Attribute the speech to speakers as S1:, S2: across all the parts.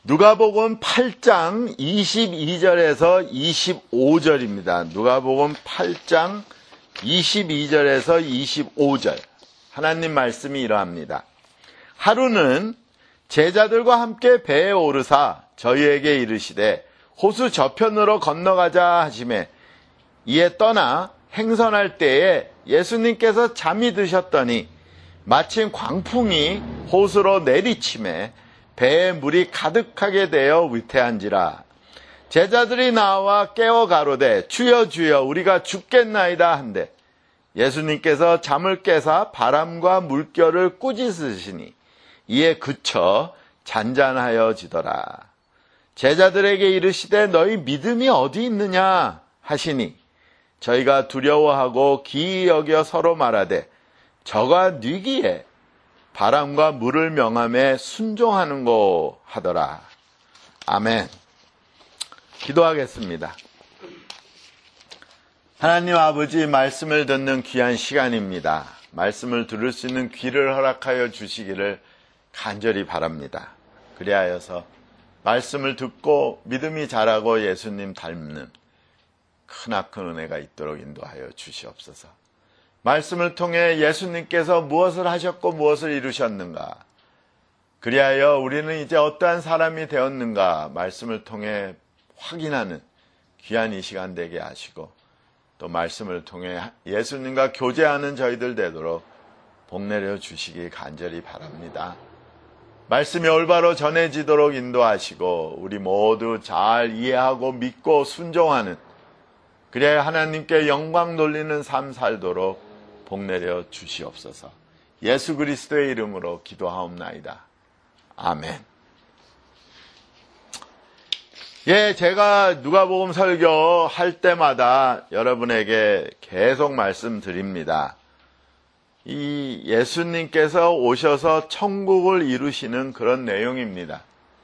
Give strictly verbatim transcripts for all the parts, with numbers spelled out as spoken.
S1: 누가복음 팔 장 이십이 절에서 이십오 절입니다. 누가복음 팔 장 이십이 절에서 이십오 절. 하나님 말씀이 이러합니다. 하루는 제자들과 함께 배에 오르사 저희에게 이르시되 호수 저편으로 건너가자 하시매 이에 떠나 행선할 때에 예수님께서 잠이 드셨더니 마침 광풍이 호수로 내리치매 배에 물이 가득하게 되어 위태한지라. 제자들이 나와 깨워 가로되 주여 주여 우리가 죽겠나이다 한데 예수님께서 잠을 깨사 바람과 물결을 꾸짖으시니 이에 그쳐 잔잔하여지더라. 제자들에게 이르시되 너희 믿음이 어디 있느냐 하시니 저희가 두려워하고 기이 여겨 서로 말하되 저가 뉘기에 바람과 물을 명함에 순종하는고 하더라. 아멘. 기도하겠습니다. 하나님 아버지, 말씀을 듣는 귀한 시간입니다. 말씀을 들을 수 있는 귀를 허락하여 주시기를 간절히 바랍니다. 그리하여서 말씀을 듣고 믿음이 자라고 예수님 닮는 크나큰 은혜가 있도록 인도하여 주시옵소서. 말씀을 통해 예수님께서 무엇을 하셨고 무엇을 이루셨는가, 그리하여 우리는 이제 어떠한 사람이 되었는가 말씀을 통해 확인하는 귀한 이 시간 되게 하시고, 또 말씀을 통해 예수님과 교제하는 저희들 되도록 복내려 주시기 간절히 바랍니다. 말씀이 올바로 전해지도록 인도하시고 우리 모두 잘 이해하고 믿고 순종하는, 그래야 하나님께 영광 돌리는 삶 살도록 복내려 주시옵소서. 예수 그리스도의 이름으로 기도하옵나이다. 아멘. 예, 제가 누가복음 설교할 때마다 여러분에게 계속 말씀드립니다. 이 예수님께서 오셔서 천국을 이루시는 그런 내용입니다.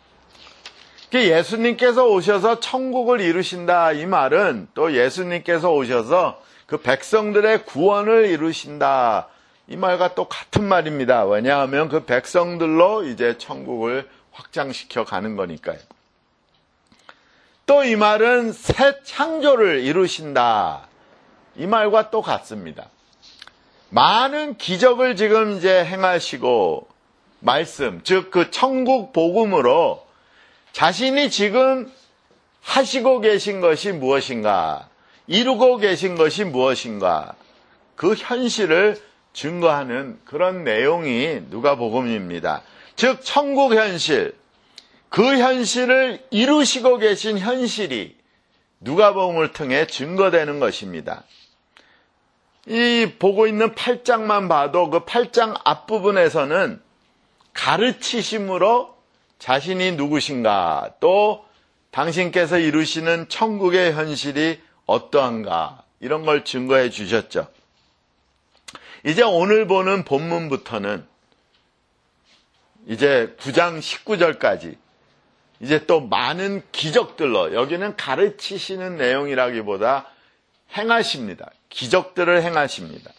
S1: 예수님께서 오셔서 천국을 이루신다, 이 말은 또 예수님께서 오셔서 그 백성들의 구원을 이루신다, 이 말과 또 같은 말입니다. 왜냐하면 그 백성들로 이제 천국을 확장시켜 가는 거니까요. 또 이 말은 새 창조를 이루신다, 이 말과 또 같습니다. 많은 기적을 지금 이제 행하시고, 말씀, 즉 그 천국 복음으로 자신이 지금 하시고 계신 것이 무엇인가, 이루고 계신 것이 무엇인가, 그 현실을 증거하는 그런 내용이 누가복음입니다. 즉 천국 현실, 그 현실을 이루시고 계신 현실이 누가복음을 통해 증거되는 것입니다. 이 보고 있는 팔 장만 봐도 그 팔 장 앞부분에서는 가르치심으로 자신이 누구신가, 또 당신께서 이루시는 천국의 현실이 어떠한가, 이런 걸 증거해 주셨죠. 이제 오늘 보는 본문부터는 이제 구 장 십구 절까지 이제 또 많은 기적들로, 여기는 가르치시는 내용이라기보다 행하십니다. 기적들을 행하십니다.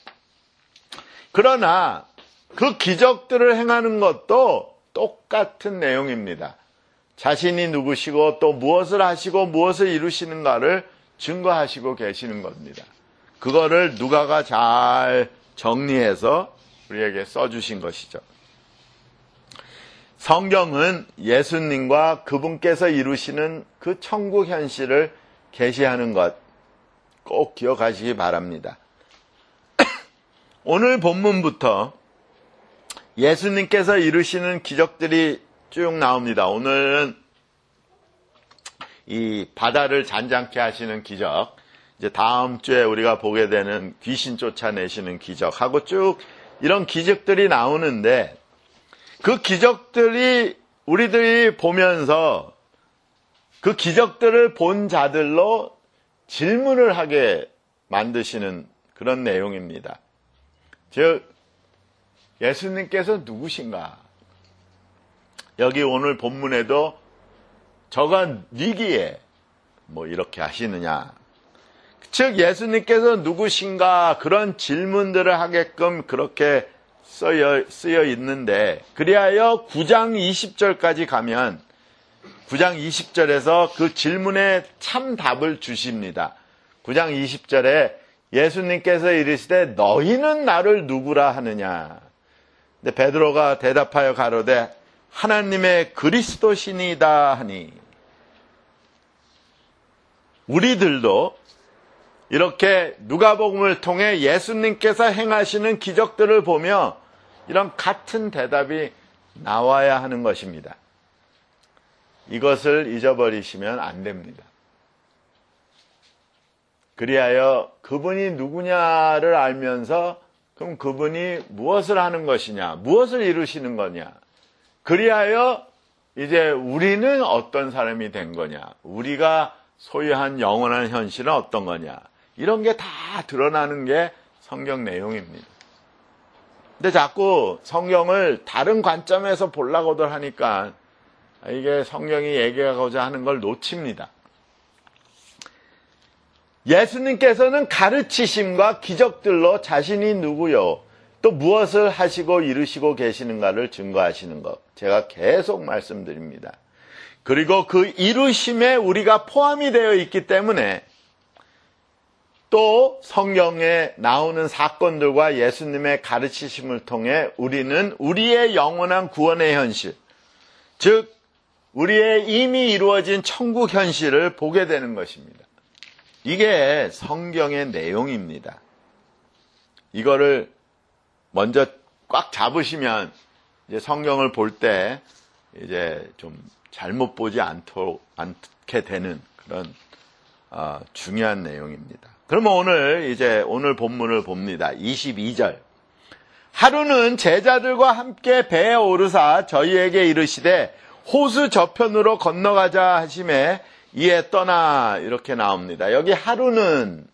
S1: 그러나 그 기적들을 행하는 것도 똑같은 내용입니다. 자신이 누구시고 또 무엇을 하시고 무엇을 이루시는가를 증거하시고 계시는 겁니다. 그거를 누가가 잘 정리해서 우리에게 써주신 것이죠. 성경은 예수님과 그분께서 이루시는 그 천국 현실을 계시하는 것 꼭 기억하시기 바랍니다. 오늘 본문부터 예수님께서 이루시는 기적들이 쭉 나옵니다. 오늘은 이 바다를 잔잔케 하시는 기적, 이제 다음 주에 우리가 보게 되는 귀신 쫓아내시는 기적하고 쭉 이런 기적들이 나오는데, 그 기적들이 우리들이 보면서 그 기적들을 본 자들로 질문을 하게 만드시는 그런 내용입니다. 즉 예수님께서 누구신가? 여기 오늘 본문에도 저가 니기에 뭐 이렇게 하시느냐, 즉 예수님께서 누구신가, 그런 질문들을 하게끔 그렇게 쓰여, 쓰여 있는데, 그리하여 구 장 이십 절까지 가면 구 장 이십 절에서 그 질문에 참 답을 주십니다. 구 장 이십 절에 예수님께서 이르시되 너희는 나를 누구라 하느냐. 근데 베드로가 대답하여 가로되 하나님의 그리스도시니이다 하니, 우리들도 이렇게 누가복음을 통해 예수님께서 행하시는 기적들을 보며 이런 같은 대답이 나와야 하는 것입니다. 이것을 잊어버리시면 안 됩니다. 그리하여 그분이 누구냐를 알면서 그럼 그분이 무엇을 하는 것이냐, 무엇을 이루시는 거냐, 그리하여 이제 우리는 어떤 사람이 된 거냐, 우리가 소유한 영원한 현실은 어떤 거냐, 이런 게 다 드러나는 게 성경 내용입니다. 근데 자꾸 성경을 다른 관점에서 보려고들 하니까 이게 성경이 얘기하고자 하는 걸 놓칩니다. 예수님께서는 가르치심과 기적들로 자신이 누구요, 또 무엇을 하시고 이루시고 계시는가를 증거하시는 것, 제가 계속 말씀드립니다. 그리고 그 이루심에 우리가 포함이 되어 있기 때문에 또 성경에 나오는 사건들과 예수님의 가르치심을 통해 우리는 우리의 영원한 구원의 현실, 즉 우리의 이미 이루어진 천국 현실을 보게 되는 것입니다. 이게 성경의 내용입니다. 이거를 먼저 꽉 잡으시면 이제 성경을 볼 때 이제 좀 잘못 보지 않도록, 않게 되는 그런 어, 중요한 내용입니다. 그러면 오늘 이제 오늘 본문을 봅니다. 이십이 절. 하루는 제자들과 함께 배에 오르사 저희에게 이르시되 호수 저편으로 건너가자 하심에 이에 떠나, 이렇게 나옵니다. 여기 하루는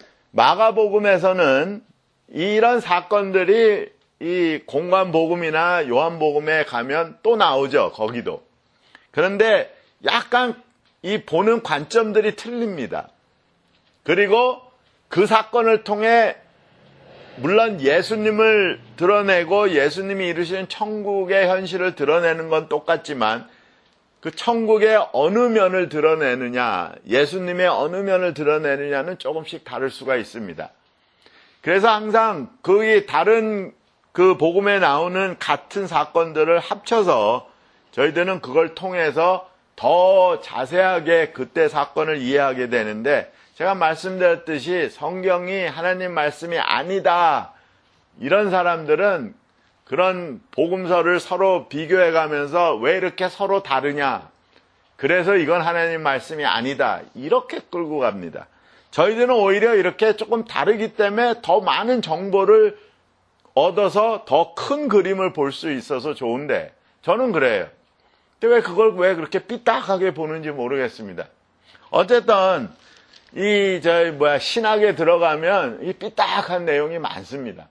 S1: 마가복음에서는 이런 사건들이 이 공관복음이나 요한복음에 가면 또 나오죠. 거기도. 그런데 약간 이 보는 관점들이 틀립니다. 그리고 그 사건을 통해 물론 예수님을 드러내고 예수님이 이루시는 천국의 현실을 드러내는 건 똑같지만 그 천국의 어느 면을 드러내느냐, 예수님의 어느 면을 드러내느냐는 조금씩 다를 수가 있습니다. 그래서 항상 그 다른 그 복음에 나오는 같은 사건들을 합쳐서 저희들은 그걸 통해서 더 자세하게 그때 사건을 이해하게 되는데, 제가 말씀드렸듯이 성경이 하나님 말씀이 아니다, 이런 사람들은 그런 복음서를 서로 비교해 가면서 왜 이렇게 서로 다르냐, 그래서 이건 하나님 말씀이 아니다, 이렇게 끌고 갑니다. 저희들은 오히려 이렇게 조금 다르기 때문에 더 많은 정보를 얻어서 더 큰 그림을 볼 수 있어서 좋은데, 저는 그래요. 근데 왜 그걸 왜 그렇게 삐딱하게 보는지 모르겠습니다. 어쨌든 이 저희 뭐야 신학에 들어가면 이 삐딱한 내용이 많습니다.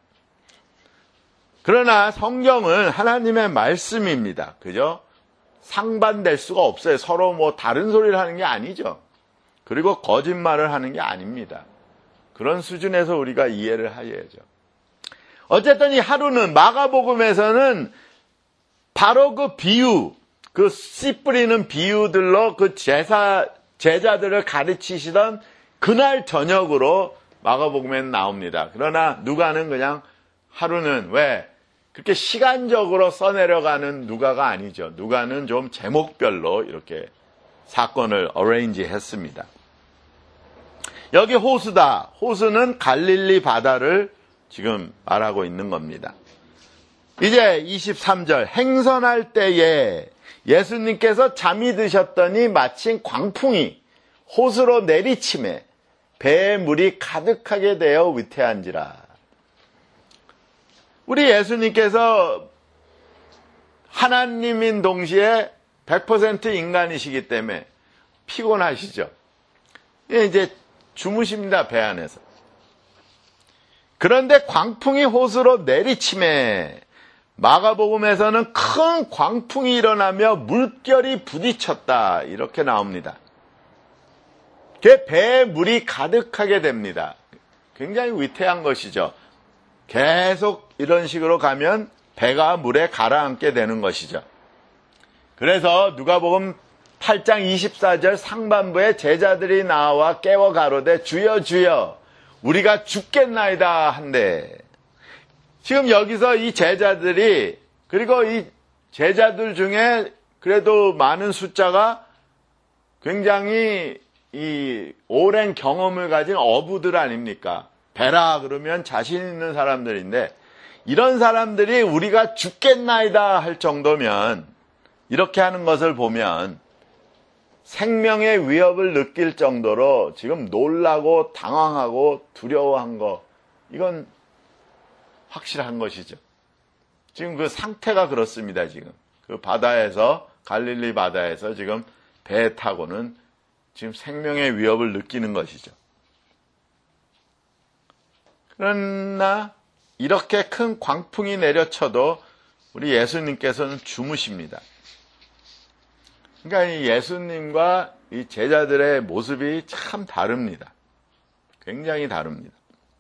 S1: 그러나 성경은 하나님의 말씀입니다. 그죠? 상반될 수가 없어요. 서로 뭐 다른 소리를 하는 게 아니죠. 그리고 거짓말을 하는 게 아닙니다. 그런 수준에서 우리가 이해를 해야죠. 어쨌든 이 하루는 마가복음에서는 바로 그 비유, 그 씨 뿌리는 비유들로 그 제사, 제자들을 가르치시던 그날 저녁으로 마가복음에는 나옵니다. 그러나 누가는 그냥 하루는 왜 그렇게 시간적으로 써내려가는 누가가 아니죠. 누가는 좀 제목별로 이렇게 사건을 어레인지 했습니다. 여기 호수다. 호수는 갈릴리 바다를 지금 말하고 있는 겁니다. 이제 이십삼 절. 행선할 때에 예수님께서 잠이 드셨더니 마침 광풍이 호수로 내리침에 배에 물이 가득하게 되어 위태한지라. 우리 예수님께서 하나님인 동시에 백 퍼센트 인간이시기 때문에 피곤하시죠. 이제 주무십니다, 배 안에서. 그런데 광풍이 호수로 내리침에 마가복음에서는 큰 광풍이 일어나며 물결이 부딪혔다, 이렇게 나옵니다. 그 배에 물이 가득하게 됩니다. 굉장히 위태한 것이죠. 계속 이런 식으로 가면 배가 물에 가라앉게 되는 것이죠. 그래서 누가복음 팔 장 이십사 절 상반부에 제자들이 나와 깨워 가로되 주여 주여 우리가 죽겠나이다 한대. 지금 여기서 이 제자들이, 그리고 이 제자들 중에 그래도 많은 숫자가 굉장히 이 오랜 경험을 가진 어부들 아닙니까? 배라 그러면 자신 있는 사람들인데, 이런 사람들이 우리가 죽겠나이다 할 정도면, 이렇게 하는 것을 보면 생명의 위협을 느낄 정도로 지금 놀라고 당황하고 두려워한 거, 이건 확실한 것이죠. 지금 그 상태가 그렇습니다. 지금 그 바다에서, 갈릴리 바다에서 지금 배 타고는 지금 생명의 위협을 느끼는 것이죠. 그러나 이렇게 큰 광풍이 내려쳐도 우리 예수님께서는 주무십니다. 그러니까 이 예수님과 이 제자들의 모습이 참 다릅니다. 굉장히 다릅니다.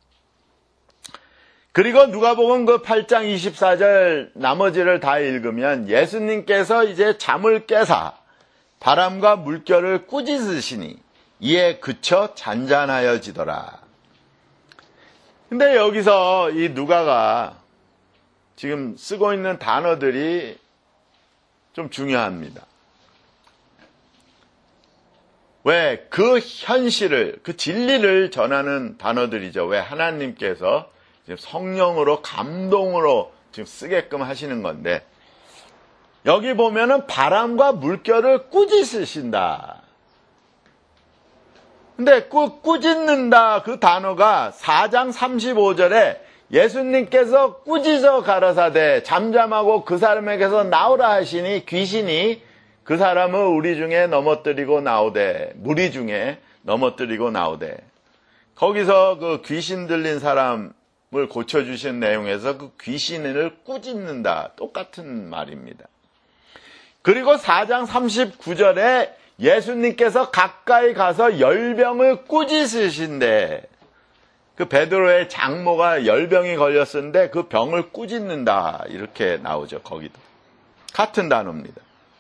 S1: 그리고 누가복음 그 팔 장 이십사 절 나머지를 다 읽으면 예수님께서 이제 잠을 깨사 바람과 물결을 꾸짖으시니 이에 그쳐 잔잔하여지더라. 근데 여기서 이 누가가 지금 쓰고 있는 단어들이 좀 중요합니다. 왜? 그 현실을, 그 진리를 전하는 단어들이죠. 왜? 하나님께서 지금 성령으로, 감동으로 지금 쓰게끔 하시는 건데, 여기 보면은 바람과 물결을 꾸짖으신다. 근데 꾸, 꾸짖는다 그 단어가 사 장 삼십오 절에 예수님께서 꾸짖어 가라사대 잠잠하고 그 사람에게서 나오라 하시니 귀신이 그 사람을 우리 중에 넘어뜨리고 나오되, 무리 중에 넘어뜨리고 나오되, 거기서 그 귀신 들린 사람을 고쳐주신 내용에서 그 귀신을 꾸짖는다, 똑같은 말입니다. 그리고 사 장 삼십구 절에 예수님께서 가까이 가서 열병을 꾸짖으신데, 그 베드로의 장모가 열병이 걸렸었는데 그 병을 꾸짖는다, 이렇게 나오죠. 거기도 같은 단어입니다.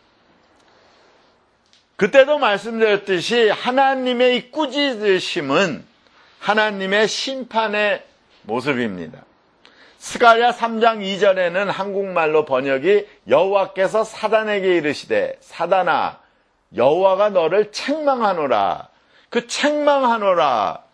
S1: 그때도 말씀드렸듯이 하나님의 이 꾸짖으심은 하나님의 심판의 모습입니다. 스가랴 삼 장 이 절에는 한국말로 번역이 여호와께서 사단에게 이르시되 사단아 여호와가 너를 책망하노라. 그 책망하노라.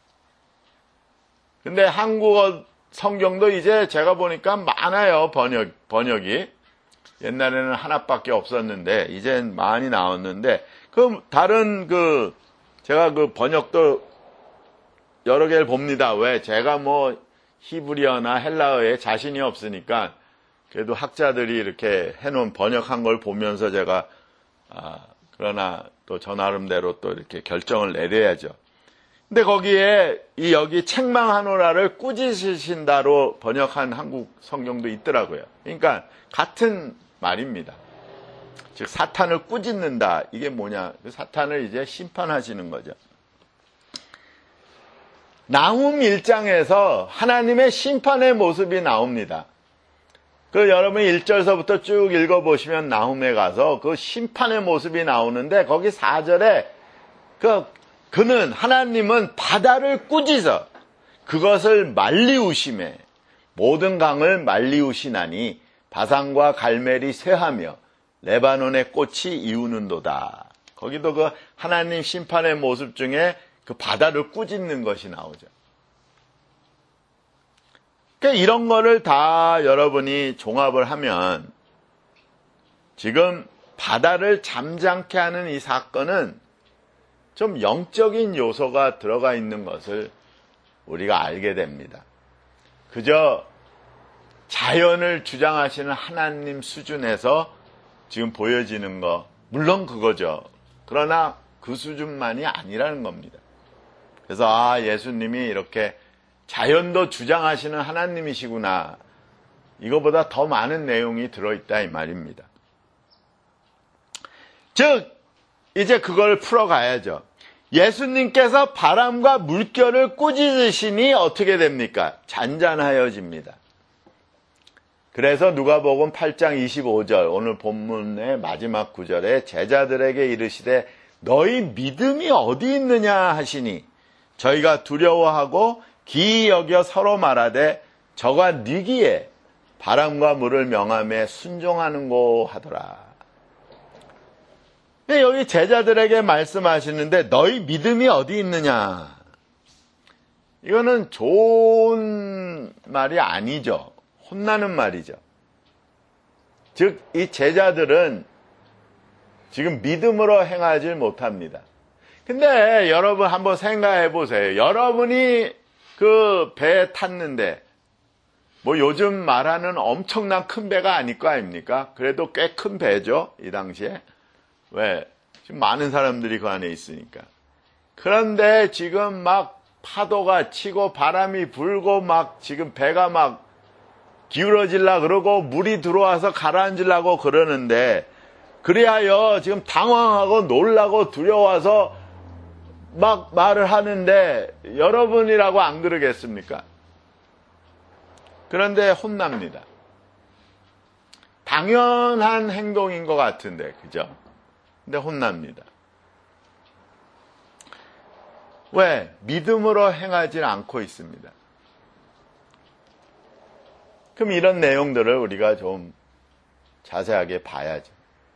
S1: 근데 한국어 성경도 이제 제가 보니까 많아요. 번역, 번역이. 옛날에는 하나밖에 없었는데 이젠 많이 나왔는데, 그 다른 그 제가 그 번역도 여러 개를 봅니다. 왜? 제가 뭐 히브리어나 헬라어에 자신이 없으니까 그래도 학자들이 이렇게 해놓은 번역한 걸 보면서 제가 아 그러나 또 저 나름대로 또 이렇게 결정을 내려야죠. 근데 거기에 이 여기 책망하노라를 꾸짖으신다로 번역한 한국 성경도 있더라고요. 그러니까 같은 말입니다. 즉 사탄을 꾸짖는다. 이게 뭐냐? 사탄을 이제 심판하시는 거죠. 나훔 일 장에서 하나님의 심판의 모습이 나옵니다. 그 여러분 일 절서부터 쭉 읽어보시면 나훔에 가서 그 심판의 모습이 나오는데, 거기 사 절에 그 그는 하나님은 바다를 꾸짖어 그것을 말리우심에 모든 강을 말리우시나니 바산과 갈멜이 쇠하며 레바논의 꽃이 이우는도다. 거기도 그 하나님 심판의 모습 중에 그 바다를 꾸짖는 것이 나오죠. 그러니까 이런 거를 다 여러분이 종합을 하면 지금 바다를 잠잠케 하는 이 사건은 좀 영적인 요소가 들어가 있는 것을 우리가 알게 됩니다. 그저 자연을 주장하시는 하나님 수준에서 지금 보여지는 거, 물론 그거죠. 그러나 그 수준만이 아니라는 겁니다. 그래서 아, 예수님이 이렇게 자연도 주장하시는 하나님이시구나. 이거보다 더 많은 내용이 들어있다 이 말입니다. 즉 이제 그걸 풀어가야죠. 예수님께서 바람과 물결을 꾸짖으시니 어떻게 됩니까? 잔잔하여집니다. 그래서 누가복음 팔 장 이십오 절 오늘 본문의 마지막 구절에 제자들에게 이르시되 너희 믿음이 어디 있느냐 하시니 저희가 두려워하고 기이 여겨 서로 말하되 저가 니기에 바람과 물을 명함에 순종하는고 하더라. 여기 제자들에게 말씀하시는데 너희 믿음이 어디 있느냐. 이거는 좋은 말이 아니죠. 혼나는 말이죠. 즉, 이 제자들은 지금 믿음으로 행하지 못합니다. 근데 여러분 한번 생각해 보세요. 여러분이 그 배에 탔는데 뭐 요즘 말하는 엄청난 큰 배가 아닐 거 아닙니까? 그래도 꽤 큰 배죠, 이 당시에. 왜? 지금 많은 사람들이 그 안에 있으니까. 그런데 지금 막 파도가 치고 바람이 불고 막 지금 배가 막 기울어질라 그러고 물이 들어와서 가라앉으려고 그러는데 그리하여 지금 당황하고 놀라고 두려워서 막 말을 하는데 여러분이라고 안 그러겠습니까? 그런데 혼납니다. 당연한 행동인 것 같은데, 그죠? 근데 혼납니다. 왜? 믿음으로 행하지 않고 있습니다. 그럼 이런 내용들을 우리가 좀 자세하게 봐야죠.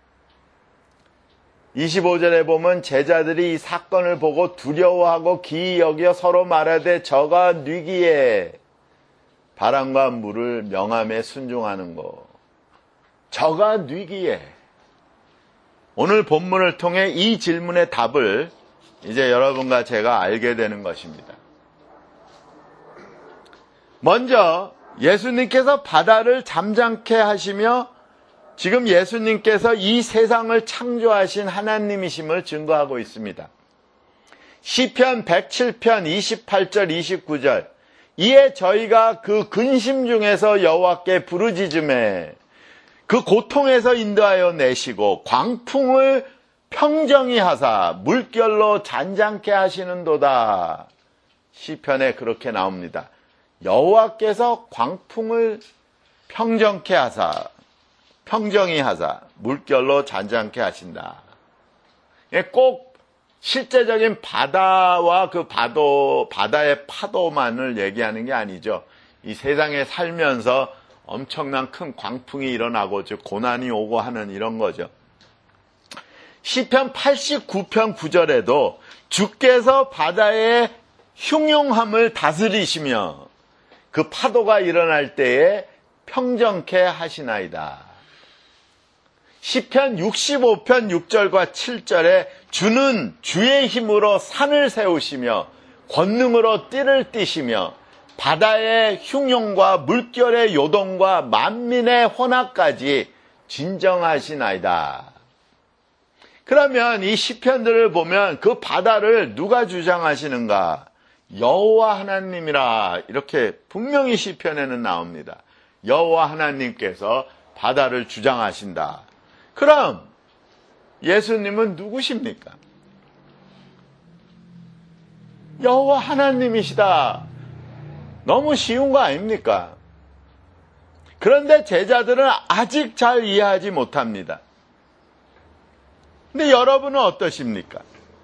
S1: 이십오 절에 보면 제자들이 이 사건을 보고 두려워하고 기이 여겨 서로 말하되 저가 뉘기에 바람과 물을 명함에 순종하는 거. 저가 뉘기에. 오늘 본문을 통해 이 질문의 답을 이제 여러분과 제가 알게 되는 것입니다. 먼저 예수님께서 바다를 잠잠케 하시며 지금 예수님께서 이 세상을 창조하신 하나님이심을 증거하고 있습니다. 시편 백칠 편 이십팔 절 이십구 절 이에 저희가 그 근심 중에서 여호와께 부르짖음에 그 고통에서 인도하여 내시고 광풍을 평정히 하사 물결로 잔잔케 하시는도다. 시편에 그렇게 나옵니다. 여호와께서 광풍을 평정케 하사 평정히 하사 물결로 잔잔케 하신다. 꼭 실제적인 바다와 그 파도, 바다의 파도만을 얘기하는 게 아니죠. 이 세상에 살면서 엄청난 큰 광풍이 일어나고 즉 고난이 오고 하는 이런 거죠. 시편 팔십구 편 구 절에도 주께서 바다의 흉용함을 다스리시며 그 파도가 일어날 때에 평정케 하시나이다. 시편 육십오 편 육 절과 칠 절에 주는 주의 힘으로 산을 세우시며 권능으로 띠를 띠시며 바다의 흉용과 물결의 요동과 만민의 혼합까지 진정하시나이다. 그러면 이 시편들을 보면 그 바다를 누가 주장하시는가? 여호와 하나님이라 이렇게 분명히 시편에는 나옵니다. 여호와 하나님께서 바다를 주장하신다. 그럼 예수님은 누구십니까? 여호와 하나님이시다. 너무 쉬운 거 아닙니까? 그런데 제자들은 아직 잘 이해하지 못합니다. 근데 여러분은 어떠십니까?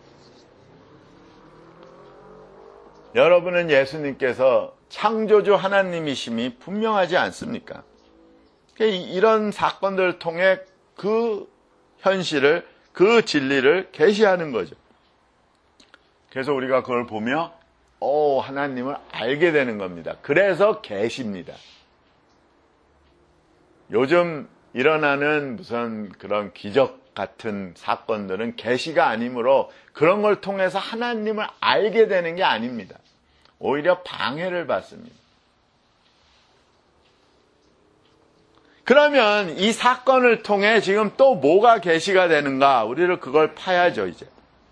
S1: 여러분은 예수님께서 창조주 하나님이심이 분명하지 않습니까? 이런 사건들을 통해 그 현실을, 그 진리를 계시하는 거죠. 그래서 우리가 그걸 보며 오, 하나님을 알게 되는 겁니다. 그래서 계십니다. 요즘 일어나는 무슨 그런 기적 같은 사건들은 계시가 아니므로 그런 걸 통해서 하나님을 알게 되는 게 아닙니다. 오히려 방해를 받습니다. 그러면 이 사건을 통해 지금 또 뭐가 계시가 되는가? 우리를 그걸 파야죠, 이제.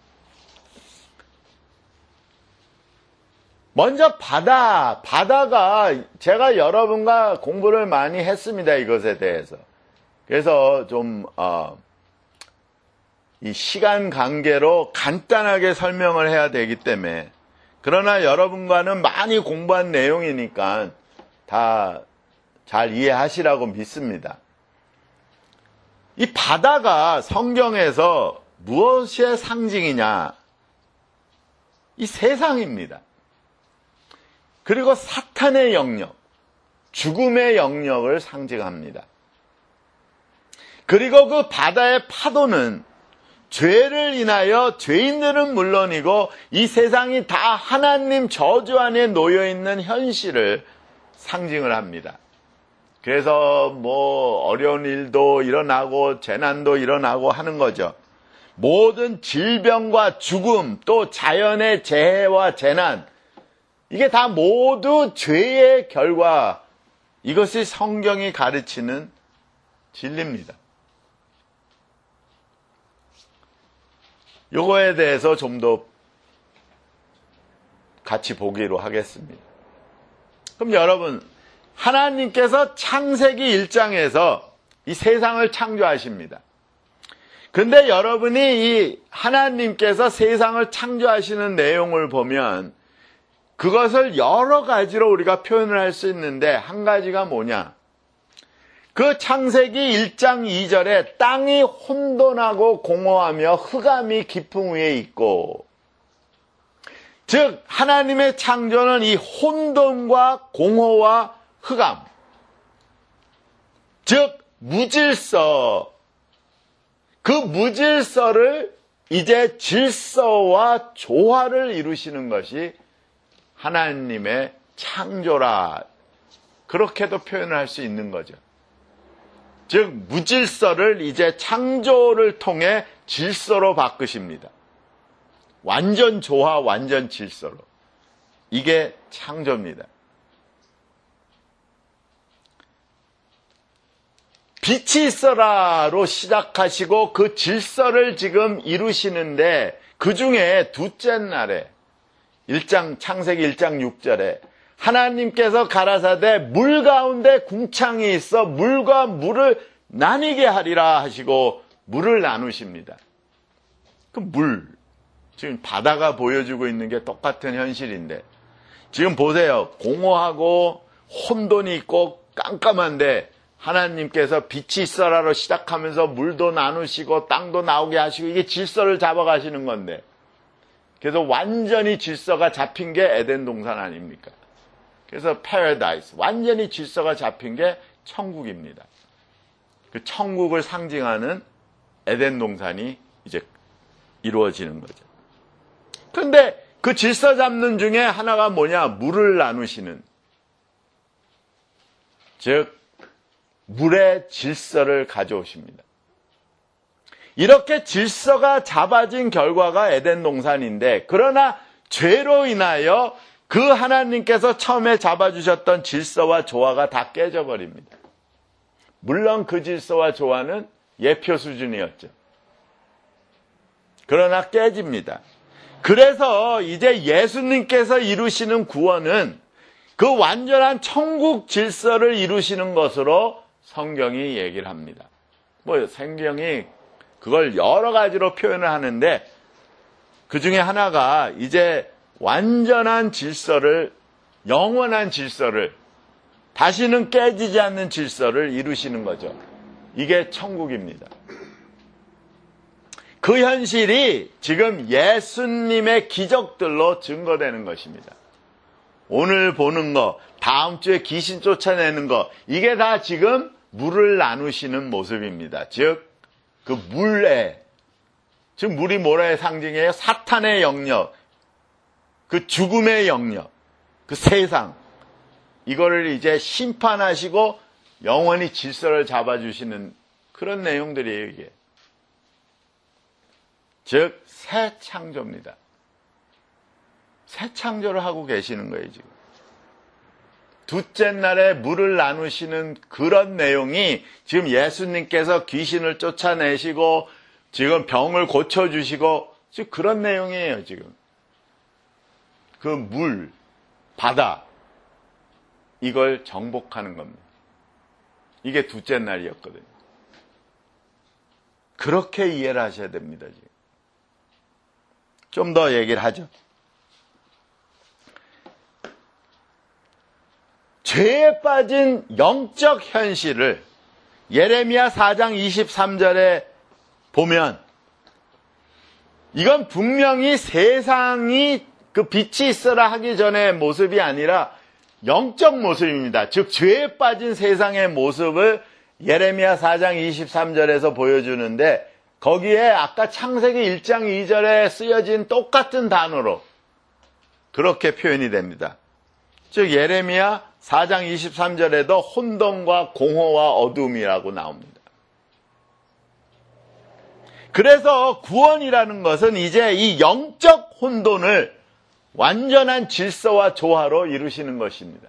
S1: 먼저 바다, 바다가 제가 여러분과 공부를 많이 했습니다, 이것에 대해서. 그래서 좀 어, 이 시간 관계로 간단하게 설명을 해야 되기 때문에 그러나 여러분과는 많이 공부한 내용이니까 다 잘 이해하시라고 믿습니다. 이 바다가 성경에서 무엇의 상징이냐? 이 세상입니다. 그리고 사탄의 영역, 죽음의 영역을 상징합니다. 그리고 그 바다의 파도는 죄를 인하여 죄인들은 물론이고 이 세상이 다 하나님 저주 안에 놓여있는 현실을 상징을 합니다. 그래서 뭐 어려운 일도 일어나고 재난도 일어나고 하는 거죠. 모든 질병과 죽음 또 자연의 재해와 재난, 이게 다 모두 죄의 결과, 이것이 성경이 가르치는 진리입니다. 요거에 대해서 좀 더 같이 보기로 하겠습니다. 그럼 여러분, 하나님께서 창세기 일 장에서 이 세상을 창조하십니다. 근데 여러분이 이 하나님께서 세상을 창조하시는 내용을 보면 그것을 여러 가지로 우리가 표현을 할 수 있는데, 한 가지가 뭐냐? 그 창세기 일 장 이 절에 땅이 혼돈하고 공허하며 흑암이 깊음 위에 있고, 즉 하나님의 창조는 이 혼돈과 공허와 흑암, 즉 무질서, 그 무질서를 이제 질서와 조화를 이루시는 것이 하나님의 창조라, 그렇게도 표현을 할 수 있는 거죠. 즉 무질서를 이제 창조를 통해 질서로 바꾸십니다. 완전 조화, 완전 질서로. 이게 창조입니다. 빛이 있어라로 시작하시고 그 질서를 지금 이루시는데, 그 중에 둘째 날에 일 장 창세기 일 장 육 절에 하나님께서 가라사대 물 가운데 궁창이 있어 물과 물을 나뉘게 하리라 하시고 물을 나누십니다. 그 물, 지금 바다가 보여주고 있는 게 똑같은 현실인데, 지금 보세요. 공허하고 혼돈이 있고 깜깜한데 하나님께서 빛이 있어라로 시작하면서 물도 나누시고 땅도 나오게 하시고, 이게 질서를 잡아가시는 건데, 그래서 완전히 질서가 잡힌 게 에덴 동산 아닙니까? 그래서 패러다이스, 완전히 질서가 잡힌 게 천국입니다. 그 천국을 상징하는 에덴 동산이 이제 이루어지는 거죠. 그런데 그 질서 잡는 중에 하나가 뭐냐? 물을 나누시는, 즉 물의 질서를 가져오십니다. 이렇게 질서가 잡아진 결과가 에덴 동산인데, 그러나 죄로 인하여 그 하나님께서 처음에 잡아주셨던 질서와 조화가 다 깨져버립니다. 물론 그 질서와 조화는 예표 수준이었죠. 그러나 깨집니다. 그래서 이제 예수님께서 이루시는 구원은 그 완전한 천국 질서를 이루시는 것으로 성경이 얘기를 합니다. 뭐 성경이 그걸 여러 가지로 표현을 하는데, 그 중에 하나가 이제 완전한 질서를, 영원한 질서를, 다시는 깨지지 않는 질서를 이루시는 거죠. 이게 천국입니다. 그 현실이 지금 예수님의 기적들로 증거되는 것입니다. 오늘 보는 거, 다음 주에 귀신 쫓아내는 거, 이게 다 지금 물을 나누시는 모습입니다. 즉, 그 물에, 즉 물이 뭐라의 상징이에요? 사탄의 영역, 그 죽음의 영역, 그 세상, 이거를 이제 심판하시고 영원히 질서를 잡아주시는 그런 내용들이에요, 이게. 즉, 새 창조입니다. 새 창조를 하고 계시는 거예요, 지금. 둘째 날에 물을 나누시는 그런 내용이 지금 예수님께서 귀신을 쫓아내시고 지금 병을 고쳐주시고 지금 그런 내용이에요, 지금. 그 물, 바다, 이걸 정복하는 겁니다. 이게 둘째 날이었거든요. 그렇게 이해를 하셔야 됩니다, 지금. 좀 더 얘기를 하죠. 죄에 빠진 영적 현실을 예레미야 사 장 이십삼 절에 보면 이건 분명히 세상이 그 빛이 있어라 하기 전의 모습이 아니라 영적 모습입니다. 즉 죄에 빠진 세상의 모습을 예레미야 사 장 이십삼 절에서 보여주는데 거기에 아까 창세기 일 장 이 절에 쓰여진 똑같은 단어로 그렇게 표현이 됩니다. 즉 예레미야 사 장 이십삼 절에도 혼돈과 공허와 어둠이라고 나옵니다. 그래서 구원이라는 것은 이제 이 영적 혼돈을 완전한 질서와 조화로 이루시는 것입니다.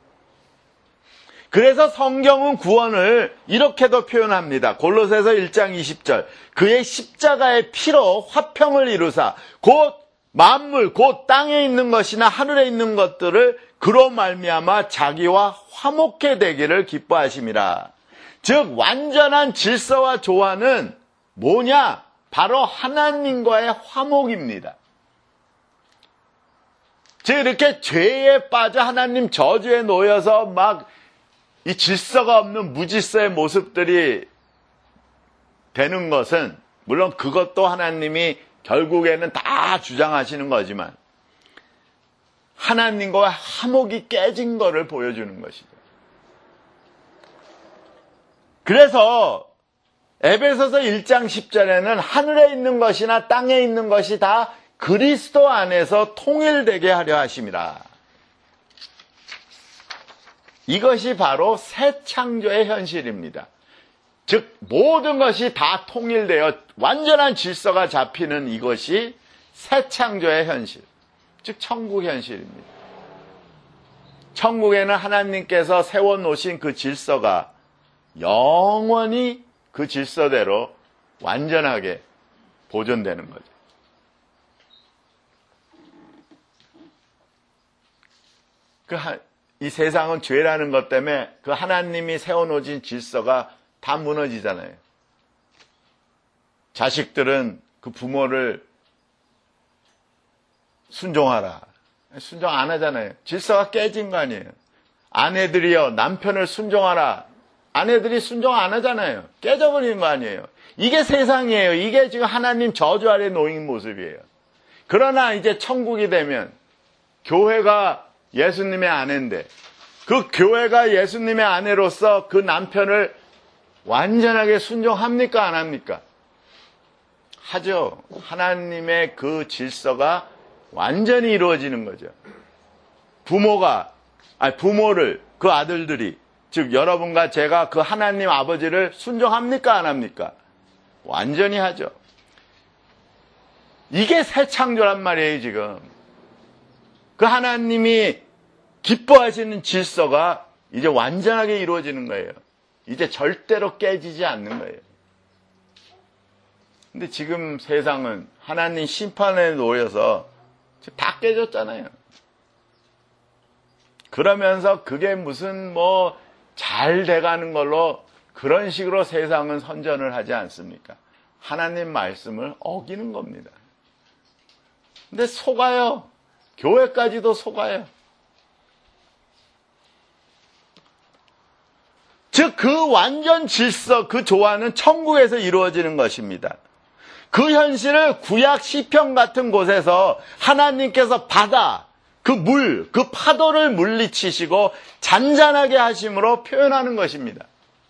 S1: 그래서 성경은 구원을 이렇게도 표현합니다. 골로새서 일 장 이십 절 그의 십자가의 피로 화평을 이루사 곧 만물 곧 땅에 있는 것이나 하늘에 있는 것들을 그로 말미암아 자기와 화목해 되기를 기뻐하심이라. 즉 완전한 질서와 조화는 뭐냐? 바로 하나님과의 화목입니다. 즉 이렇게 죄에 빠져 하나님 저주에 놓여서 막 이 질서가 없는 무질서의 모습들이 되는 것은 물론 그것도 하나님이 결국에는 다 주장하시는 거지만 하나님과 화목이 깨진 것을 보여주는 것이죠. 그래서 에베소서 일 장 십 절에는 하늘에 있는 것이나 땅에 있는 것이 다 그리스도 안에서 통일되게 하려 하심이라. 이것이 바로 새 창조의 현실입니다. 즉 모든 것이 다 통일되어 완전한 질서가 잡히는 이것이 새 창조의 현실, 즉 천국 현실입니다. 천국에는 하나님께서 세워놓으신 그 질서가 영원히 그 질서대로 완전하게 보존되는 거죠. 그 이 세상은 죄라는 것 때문에 그 하나님이 세워놓으신 질서가 다 무너지잖아요. 자식들은 그 부모를 순종하라. 순종 안 하잖아요. 질서가 깨진 거 아니에요. 아내들이요, 남편을 순종하라. 아내들이 순종 안 하잖아요. 깨져버리는 거 아니에요. 이게 세상이에요. 이게 지금 하나님 저주 아래 놓인 모습이에요. 그러나 이제 천국이 되면 교회가 예수님의 아내인데 그 교회가 예수님의 아내로서 그 남편을 완전하게 순종합니까? 안 합니까? 하죠. 하나님의 그 질서가 완전히 이루어지는 거죠. 부모가, 아니 부모를, 그 아들들이, 즉 여러분과 제가 그 하나님 아버지를 순종합니까? 안 합니까? 완전히 하죠. 이게 새 창조란 말이에요, 지금. 그 하나님이 기뻐하시는 질서가 이제 완전하게 이루어지는 거예요. 이제 절대로 깨지지 않는 거예요. 근데 지금 세상은 하나님 심판에 놓여서 다 깨졌잖아요. 그러면서 그게 무슨 뭐 잘 돼가는 걸로 그런 식으로 세상은 선전을 하지 않습니까? 하나님 말씀을 어기는 겁니다. 근데 속아요. 교회까지도 속아요. 즉 그 완전 질서, 그 조화는 천국에서 이루어지는 것입니다. 그 현실을 구약 시편 같은 곳에서 하나님께서 바다, 그 물, 그 파도를 물리치시고 잔잔하게 하심으로 표현하는 것입니다.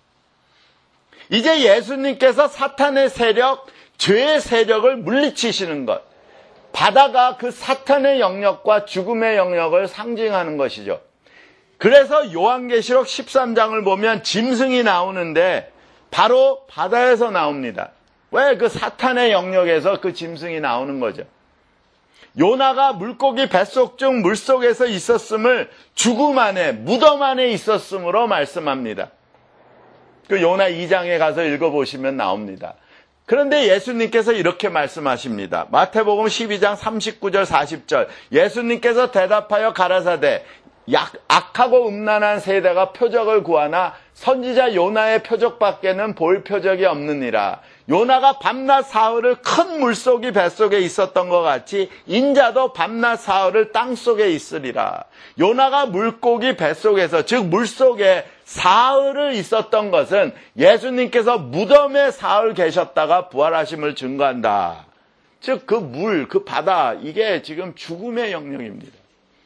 S1: 이제 예수님께서 사탄의 세력, 죄의 세력을 물리치시는 것. 바다가 그 사탄의 영역과 죽음의 영역을 상징하는 것이죠. 그래서 요한계시록 십삼 장을 보면 짐승이 나오는데 바로 바다에서 나옵니다. 왜? 그 사탄의 영역에서 그 짐승이 나오는 거죠. 요나가 물고기 뱃속 중 물속에서 있었음을 죽음 안에, 무덤 안에 있었음으로 말씀합니다. 그 요나 이 장에 가서 읽어보시면 나옵니다. 그런데 예수님께서 이렇게 말씀하십니다. 마태복음 십이 장 삼십구 절 사십 절 예수님께서 대답하여 가라사대 약, 악하고 음란한 세대가 표적을 구하나 선지자 요나의 표적밖에는 볼 표적이 없느니라. 요나가 밤낮 사흘을 큰 물속이 뱃속에 있었던 것 같이 인자도 밤낮 사흘을 땅속에 있으리라. 요나가 물고기 뱃속에서, 즉 물속에 사흘을 있었던 것은 예수님께서 무덤에 사흘 계셨다가 부활하심을 증거한다. 즉 그 물, 그 바다, 이게 지금 죽음의 영역입니다.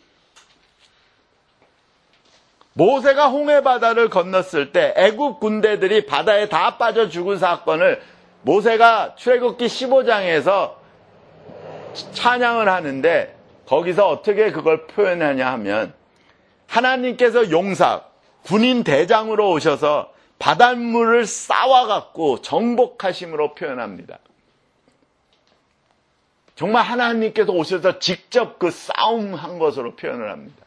S1: 모세가 홍해바다를 건넜을 때 애굽 군대들이 바다에 다 빠져 죽은 사건을 모세가 출애굽기 십오 장에서 찬양을 하는데, 거기서 어떻게 그걸 표현하냐 하면, 하나님께서 용사, 군인 대장으로 오셔서 바닷물을 쌓아갖고 정복하심으로 표현합니다. 정말 하나님께서 오셔서 직접 그 싸움한 것으로 표현을 합니다.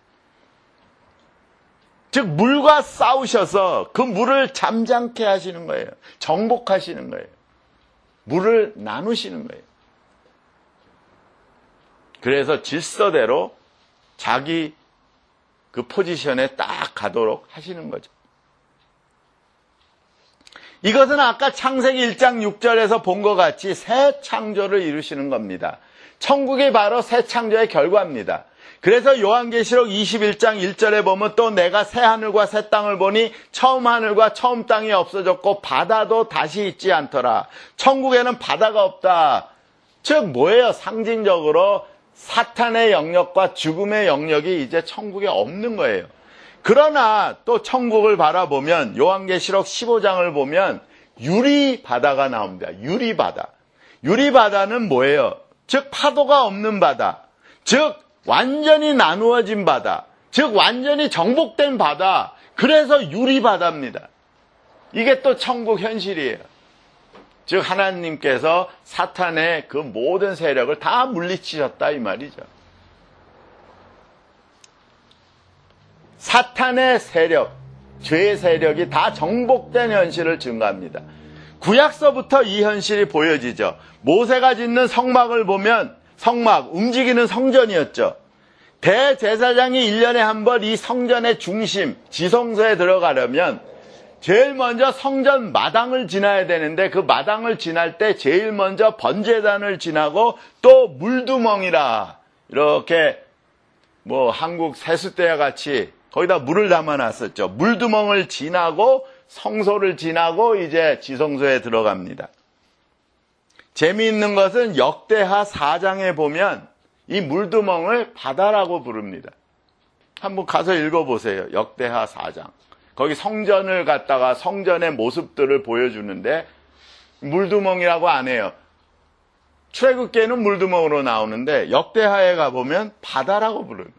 S1: 즉 물과 싸우셔서 그 물을 잠잠케 하시는 거예요. 정복하시는 거예요. 물을 나누시는 거예요. 그래서 질서대로 자기 그 포지션에 딱 가도록 하시는 거죠. 이것은 아까 창세기 일 장 육 절에서 본 것 같이 새 창조를 이루시는 겁니다. 천국이 바로 새 창조의 결과입니다. 그래서 요한계시록 이십일 장 일 절에 보면 또 내가 새 하늘과 새 땅을 보니 처음 하늘과 처음 땅이 없어졌고 바다도 다시 있지 않더라. 천국에는 바다가 없다. 즉 뭐예요? 상징적으로 사탄의 영역과 죽음의 영역이 이제 천국에 없는 거예요. 그러나 또 천국을 바라보면 요한계시록 십오 장을 보면 유리바다가 나옵니다. 유리바다. 유리바다는 뭐예요? 즉 파도가 없는 바다. 즉 완전히 나누어진 바다, 즉 완전히 정복된 바다. 그래서 유리바다입니다. 이게 또 천국 현실이에요. 즉 하나님께서 사탄의 그 모든 세력을 다 물리치셨다 이 말이죠. 사탄의 세력, 죄의 세력이 다 정복된 현실을 증거합니다. 구약서부터 이 현실이 보여지죠. 모세가 짓는 성막을 보면 성막, 움직이는 성전이었죠. 대제사장이 일 년에 한 번 이 성전의 중심, 지성소에 들어가려면 제일 먼저 성전 마당을 지나야 되는데, 그 마당을 지날 때 제일 먼저 번제단을 지나고 또 물두멍이라, 이렇게 뭐 한국 세숫대와 같이 거기다 물을 담아놨었죠. 물두멍을 지나고 성소를 지나고 이제 지성소에 들어갑니다. 재미있는 것은 역대하 사 장에 보면 이 물두멍을 바다라고 부릅니다. 한번 가서 읽어보세요. 역대하 사 장. 거기 성전을 갖다가 성전의 모습들을 보여주는데 물두멍이라고 안 해요. 출애굽기에는 물두멍으로 나오는데 역대하에 가보면 바다라고 부릅니다.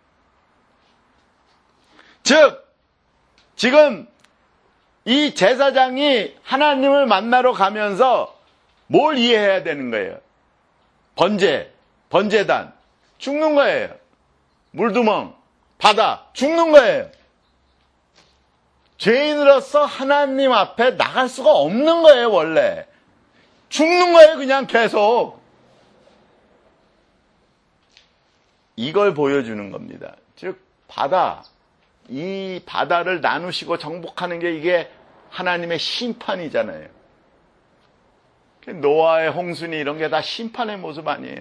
S1: 즉 지금 이 제사장이 하나님을 만나러 가면서 뭘 이해해야 되는 거예요? 번제, 번제단, 죽는 거예요. 물두멍, 바다, 죽는 거예요. 죄인으로서 하나님 앞에 나갈 수가 없는 거예요, 원래. 죽는 거예요, 그냥 계속. 이걸 보여주는 겁니다. 즉, 바다, 이 바다를 나누시고 정복하는 게 이게 하나님의 심판이잖아요. 노아의 홍순이 이런 게 다 심판의 모습 아니에요.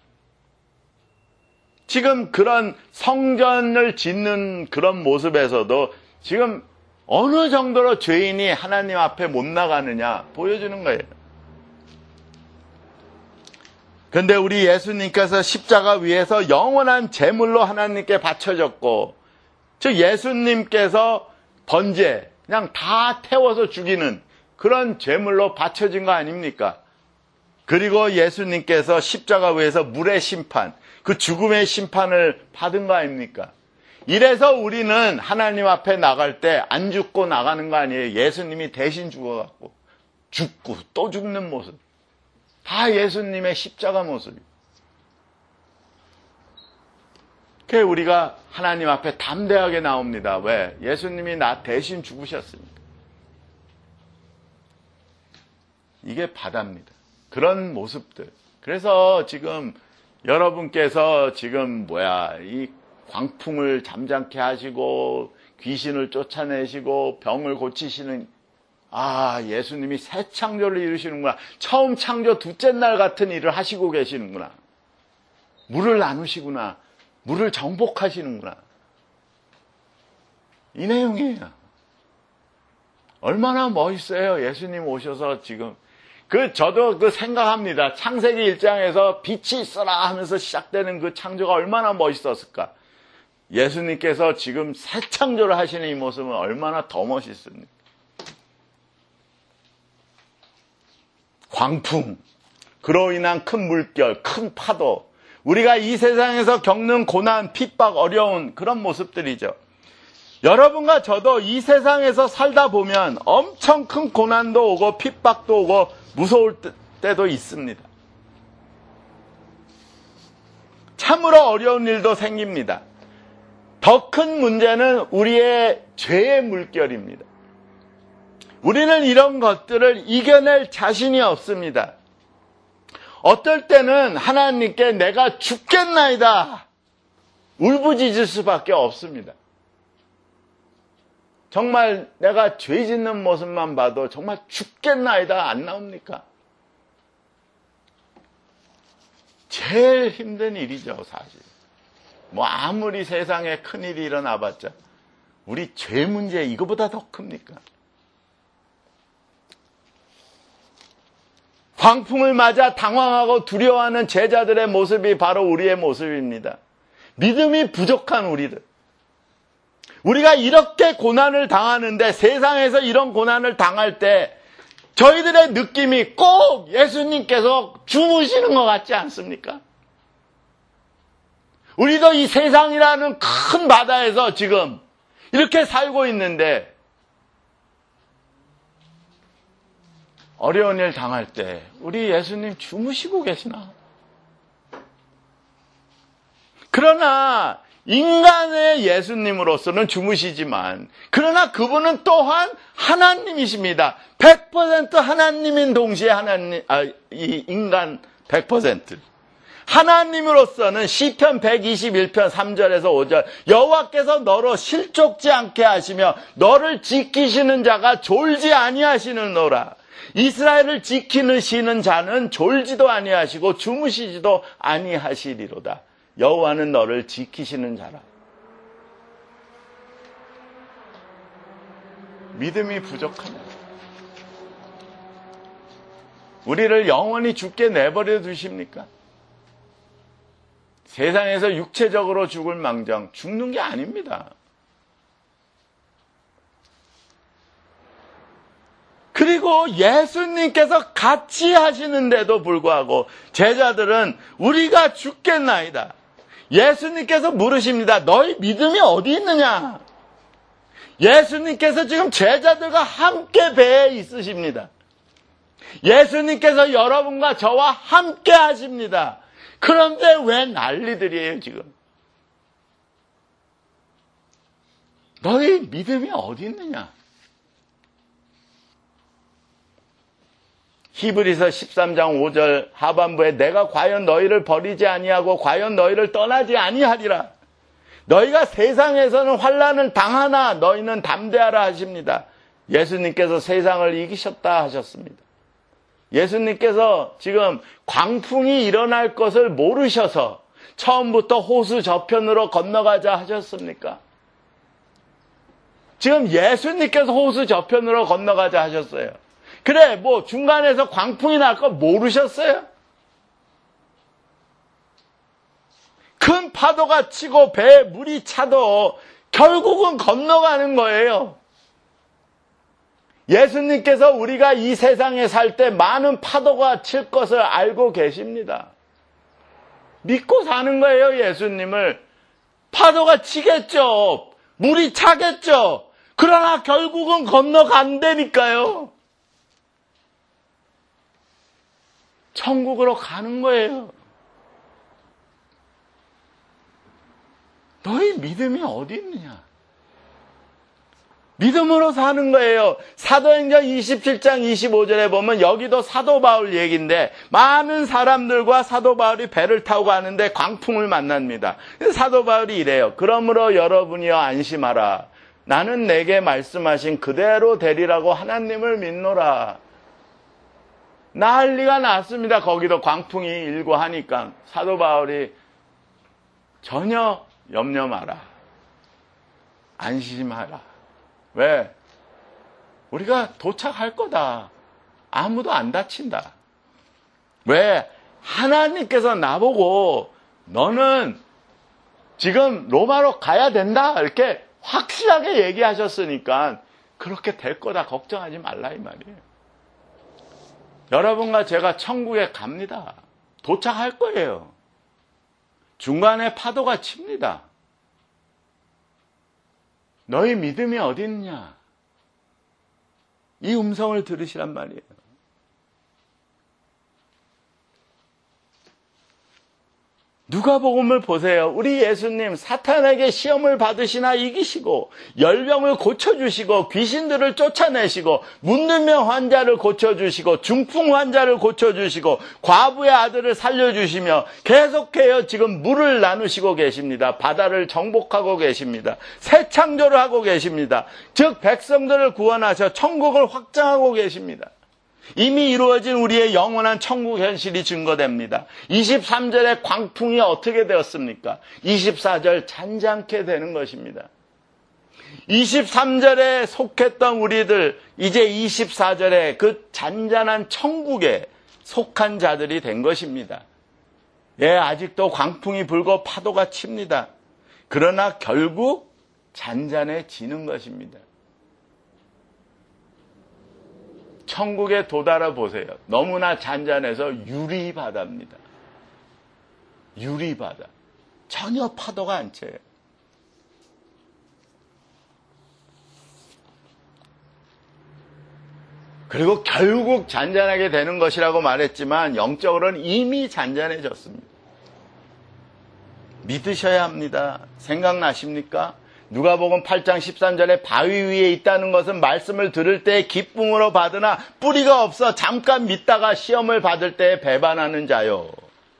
S1: 지금 그런 성전을 짓는 그런 모습에서도 지금 어느 정도로 죄인이 하나님 앞에 못 나가느냐 보여주는 거예요. 그런데 우리 예수님께서 십자가 위에서 영원한 제물로 하나님께 바쳐졌고, 즉 예수님께서 번제, 그냥 다 태워서 죽이는 그런 제물로 바쳐진 거 아닙니까? 그리고 예수님께서 십자가 위에서 물의 심판, 그 죽음의 심판을 받은 거 아닙니까? 이래서 우리는 하나님 앞에 나갈 때 안 죽고 나가는 거 아니에요. 예수님이 대신 죽어갖고 죽고 또 죽는 모습, 다 예수님의 십자가 모습이에요. 그래서 우리가 하나님 앞에 담대하게 나옵니다. 왜? 예수님이 나 대신 죽으셨으니까. 이게 바다입니다. 그런 모습들. 그래서 지금 여러분께서 지금 뭐야, 이 광풍을 잠잠케 하시고 귀신을 쫓아내시고 병을 고치시는 아, 예수님이 새 창조를 이루시는구나. 처음 창조 둘째 날 같은 일을 하시고 계시는구나. 물을 나누시구나. 물을 정복하시는구나. 이 내용이에요. 얼마나 멋있어요. 예수님 오셔서 지금. 그, 저도 그 생각합니다. 창세기 일 장에서 빛이 있어라 하면서 시작되는 그 창조가 얼마나 멋있었을까. 예수님께서 지금 새 창조를 하시는 이 모습은 얼마나 더 멋있습니까? 광풍, 그로 인한 큰 물결, 큰 파도, 우리가 이 세상에서 겪는 고난, 핍박, 어려운 그런 모습들이죠. 여러분과 저도 이 세상에서 살다 보면 엄청 큰 고난도 오고 핍박도 오고 무서울 때도 있습니다. 참으로 어려운 일도 생깁니다. 더 큰 문제는 우리의 죄의 물결입니다. 우리는 이런 것들을 이겨낼 자신이 없습니다. 어떨 때는 하나님께 내가 죽겠나이다 울부짖을 수밖에 없습니다. 정말 내가 죄 짓는 모습만 봐도 정말 죽겠나이다 안 나옵니까? 제일 힘든 일이죠, 사실. 뭐 아무리 세상에 큰일이 일어나봤자 우리 죄 문제 이거보다 더 큽니까? 광풍을 맞아 당황하고 두려워하는 제자들의 모습이 바로 우리의 모습입니다. 믿음이 부족한 우리들. 우리가 이렇게 고난을 당하는데 세상에서 이런 고난을 당할 때 저희들의 느낌이 꼭 예수님께서 주무시는 것 같지 않습니까? 우리도 이 세상이라는 큰 바다에서 지금 이렇게 살고 있는데 어려운 일 당할 때 우리 예수님 주무시고 계시나? 그러나 인간의 예수님으로서는 주무시지만 그러나 그분은 또한 하나님이십니다. 백 퍼센트 하나님인 동시에 하나님, 아, 이 인간 백 퍼센트. 하나님으로서는 시편 백이십일 편 삼 절에서 오 절 여호와께서 너로 실족지 않게 하시며 너를 지키시는 자가 졸지 아니하시느노라. 이스라엘을 지키시는 자는 졸지도 아니하시고 주무시지도 아니하시리로다. 여호와는 너를 지키시는 자라. 믿음이 부족합니다. 우리를 영원히 죽게 내버려 두십니까? 세상에서 육체적으로 죽을 망정 죽는 게 아닙니다. 그리고 예수님께서 같이 하시는데도 불구하고 제자들은 우리가 죽겠나이다. 예수님께서 물으십니다. 너희 믿음이 어디 있느냐? 예수님께서 지금 제자들과 함께 배에 있으십니다. 예수님께서 여러분과 저와 함께 하십니다. 그런데 왜 난리들이에요, 지금? 너희 믿음이 어디 있느냐? 히브리서 십삼 장 오 절 하반부에 내가 과연 너희를 버리지 아니하고 과연 너희를 떠나지 아니하리라. 너희가 세상에서는 환난을 당하나 너희는 담대하라 하십니다. 예수님께서 세상을 이기셨다 하셨습니다. 예수님께서 지금 광풍이 일어날 것을 모르셔서 처음부터 호수 저편으로 건너가자 하셨습니까? 지금 예수님께서 호수 저편으로 건너가자 하셨어요. 그래, 뭐 중간에서 광풍이 날 거 모르셨어요? 큰 파도가 치고 배에 물이 차도 결국은 건너가는 거예요. 예수님께서 우리가 이 세상에 살 때 많은 파도가 칠 것을 알고 계십니다. 믿고 사는 거예요, 예수님을. 파도가 치겠죠. 물이 차겠죠. 그러나 결국은 건너간다니까요. 천국으로 가는 거예요. 너희 믿음이 어디 있느냐? 믿음으로 사는 거예요. 사도행전 이십칠 장 이십오 절에 보면 여기도 사도 바울 얘기인데 많은 사람들과 사도 바울이 배를 타고 가는데 광풍을 만납니다. 사도 바울이 이래요. 그러므로 여러분이여 안심하라. 나는 내게 말씀하신 그대로 되리라고 하나님을 믿노라. 난리가 났습니다. 거기도 광풍이 일고 하니까 사도 바울이 전혀 염려 마라. 안심하라. 왜? 우리가 도착할 거다. 아무도 안 다친다. 왜? 하나님께서 나보고 너는 지금 로마로 가야 된다. 이렇게 확실하게 얘기하셨으니까 그렇게 될 거다. 걱정하지 말라 이 말이에요. 여러분과 제가 천국에 갑니다. 도착할 거예요. 중간에 파도가 칩니다. 너희 믿음이 어디 있느냐? 이 음성을 들으시란 말이에요. 누가복음을 보세요. 우리 예수님 사탄에게 시험을 받으시나 이기시고 열병을 고쳐주시고 귀신들을 쫓아내시고 문둥병 환자를 고쳐주시고 중풍 환자를 고쳐주시고 과부의 아들을 살려주시며 계속해요. 지금 물을 나누시고 계십니다. 바다를 정복하고 계십니다. 새 창조를 하고 계십니다. 즉 백성들을 구원하셔 천국을 확장하고 계십니다. 이미 이루어진 우리의 영원한 천국 현실이 증거됩니다. 이십삼 절의 광풍이 어떻게 되었습니까? 이십사 절 잔잔케 되는 것입니다. 이십삼 절에 속했던 우리들 이제 이십사 절에 그 잔잔한 천국에 속한 자들이 된 것입니다. 예, 아직도 광풍이 불고 파도가 칩니다. 그러나 결국 잔잔해지는 것입니다. 천국에 도달해 보세요. 너무나 잔잔해서 유리바다입니다. 유리바다. 전혀 파도가 안 쳐요. 그리고 결국 잔잔하게 되는 것이라고 말했지만 영적으로는 이미 잔잔해졌습니다. 믿으셔야 합니다. 생각나십니까? 누가복음 팔 장 십삼 절에 바위 위에 있다는 것은 말씀을 들을 때 기쁨으로 받으나 뿌리가 없어 잠깐 믿다가 시험을 받을 때 배반하는 자요.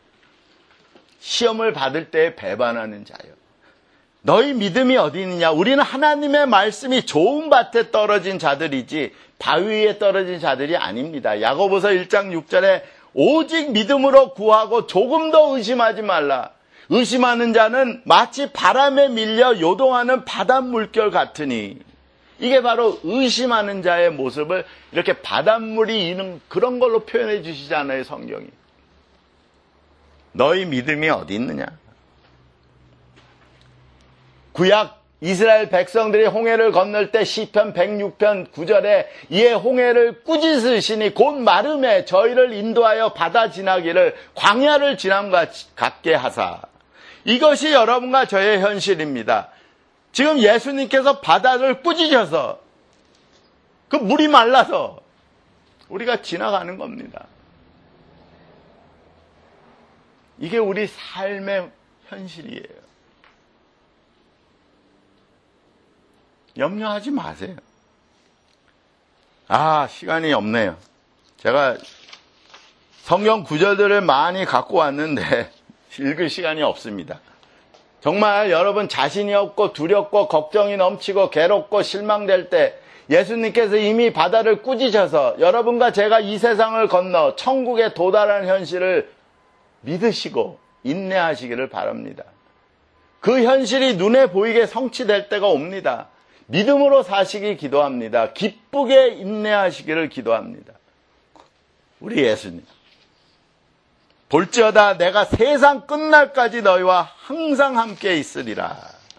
S1: 시험을 받을 때 배반하는 자요. 너희 믿음이 어디 있느냐? 우리는 하나님의 말씀이 좋은 밭에 떨어진 자들이지 바위 위에 떨어진 자들이 아닙니다. 야고보서 일 장 육 절에 오직 믿음으로 구하고 조금 더 의심하지 말라. 의심하는 자는 마치 바람에 밀려 요동하는 바닷물결 같으니 이게 바로 의심하는 자의 모습을 이렇게 바닷물이 이는 그런 걸로 표현해 주시잖아요, 성경이. 너희 믿음이 어디 있느냐? 구약 이스라엘 백성들이 홍해를 건널 때 시편 백육 편 구 절에 이에 홍해를 꾸짖으시니 곧 마름에 저희를 인도하여 바다 지나기를 광야를 지남 같게 하사. 이것이 여러분과 저의 현실입니다. 지금 예수님께서 바다를 꾸짖어서 그 물이 말라서 우리가 지나가는 겁니다. 이게 우리 삶의 현실이에요. 염려하지 마세요. 아, 시간이 없네요. 제가 성경 구절들을 많이 갖고 왔는데 읽을 시간이 없습니다. 정말 여러분 자신이 없고 두렵고 걱정이 넘치고 괴롭고 실망될 때 예수님께서 이미 바다를 꾸짖어서 여러분과 제가 이 세상을 건너 천국에 도달한 현실을 믿으시고 인내하시기를 바랍니다. 그 현실이 눈에 보이게 성취될 때가 옵니다. 믿음으로 사시기 기도합니다. 기쁘게 인내하시기를 기도합니다. 우리 예수님. 볼지어다 내가 세상 끝날까지 너희와 항상 함께 있으리라.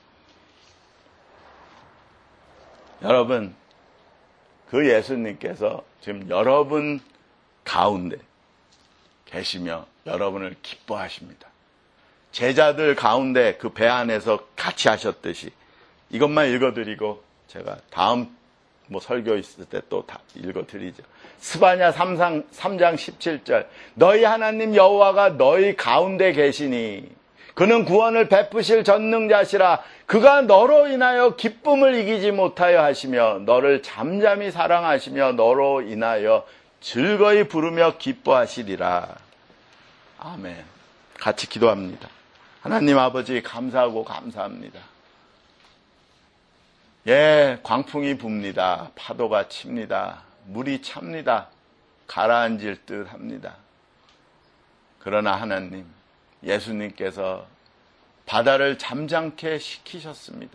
S1: 여러분, 그 예수님께서 지금 여러분 가운데 계시며 여러분을 기뻐하십니다. 제자들 가운데 그 배 안에서 같이 하셨듯이 이것만 읽어드리고 제가 다음 뭐 설교 있을 때 또 다 읽어드리죠. 스바냐 삼 장 십칠 절 너희 하나님 여호와가 너희 가운데 계시니 그는 구원을 베푸실 전능자시라. 그가 너로 인하여 기쁨을 이기지 못하여 하시며 너를 잠잠히 사랑하시며 너로 인하여 즐거이 부르며 기뻐하시리라. 아멘. 같이 기도합니다. 하나님 아버지 감사하고 감사합니다. 예, 광풍이 붑니다. 파도가 칩니다. 물이 찹니다. 가라앉을 듯 합니다. 그러나 하나님, 예수님께서 바다를 잠잠케 시키셨습니다.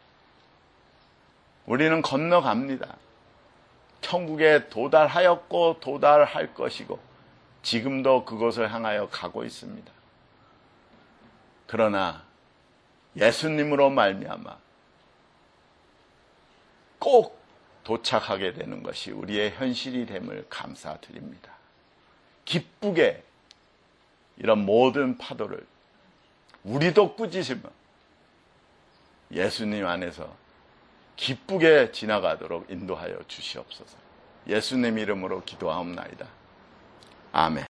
S1: 우리는 건너갑니다. 천국에 도달하였고 도달할 것이고 지금도 그곳을 향하여 가고 있습니다. 그러나 예수님으로 말미암아 꼭 도착하게 되는 것이 우리의 현실이 됨을 감사드립니다. 기쁘게 이런 모든 파도를 우리도 꾸짖으며 예수님 안에서 기쁘게 지나가도록 인도하여 주시옵소서. 예수님 이름으로 기도하옵나이다. 아멘.